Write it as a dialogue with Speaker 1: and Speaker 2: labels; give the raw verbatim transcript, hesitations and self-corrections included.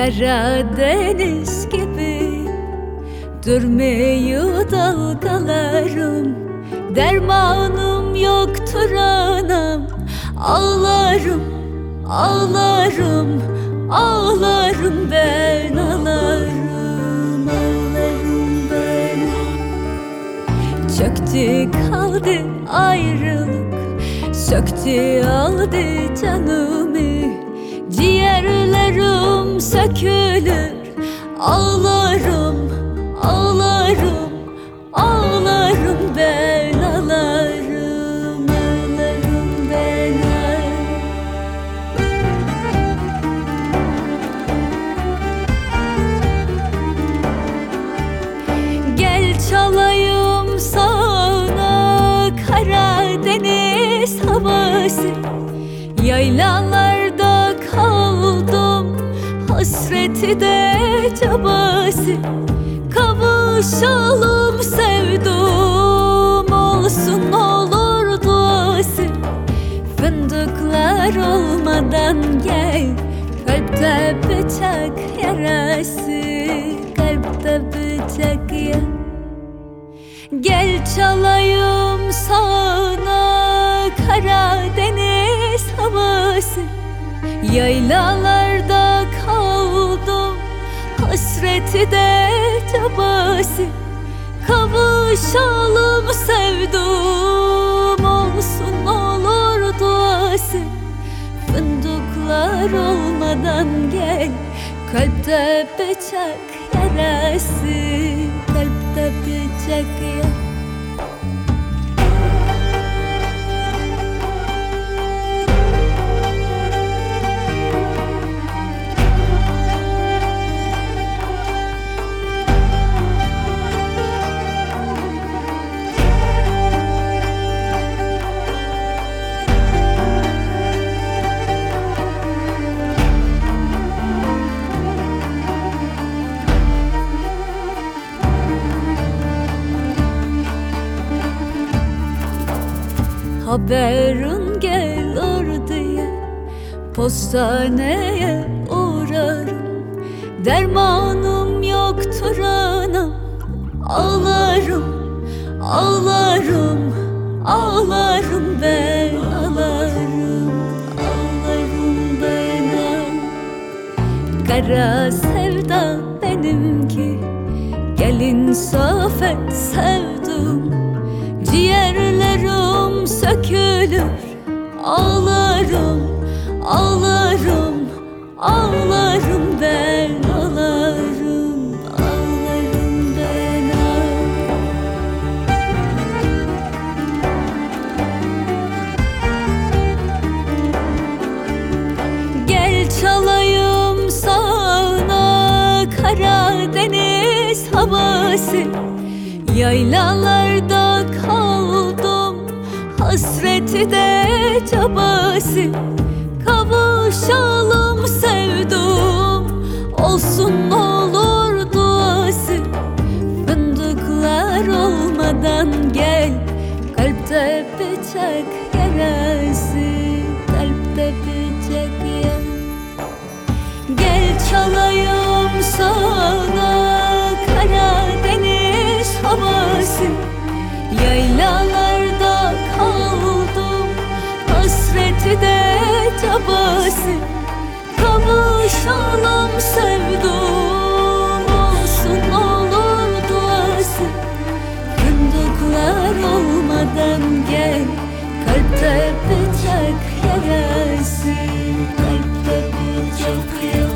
Speaker 1: Karadeniz gibi durmuyor dalgalarım. Dermanım yoktur anam. Ağlarım, ağlarım, ağlarım ben, ağlarım, ağlarım ben. Çöktü kaldı ayrılık, söktü aldı canımı. Ciğerlerim sökülür, ağlarım, ağlarım, ağlarım ben, ağlarım, ağlarım ben. Gel çalayım sana Karadeniz havası. Yaylalarda kaldım, hasreti de cabası. Kavuşalım sevdum, olsun olur duası. Fındıklar olmadan gel, kalpte bıçak yarası, kalpte bıçak ya. Gel çalayım sana Karadeniz havası. Yaylalarda kaldım, hasreti de cabası. Kavuşalım sevdum, olsun olur duası. Fındıklar olmadan gel, kalpte bıçak yarası, kalpte bıçak ya. Haberin gel orduya, postaneye uğrarım. Dermanım yoktur anam. Ağlarım, ağlarım, ağlarım ben, ağlarım, ağlarım ben. Kara sevda benimki, gelin safet sevdim. Ciğerlerim sökülür, ağlarım, ağlarım, ağlarım ben, ağlarım, ağlarım ben. Gel çalayım sana Karadeniz havası. Yaylalarda kaldım, hasreti de cabası. Kavuşalım sevdum, olsun olur duası. Fındıklar olmadan gel, kalpte bıçak yarası, kalpte bıçak ya. Gel çalayım sana Karadeniz havası. Yaylalarda kaldım, hasreti de cabası. Kavuşalım sevdum, olsun olur duası. Fındıklar olmadan gel, kalpte bıçak yarası, kalpte bıçak yarası.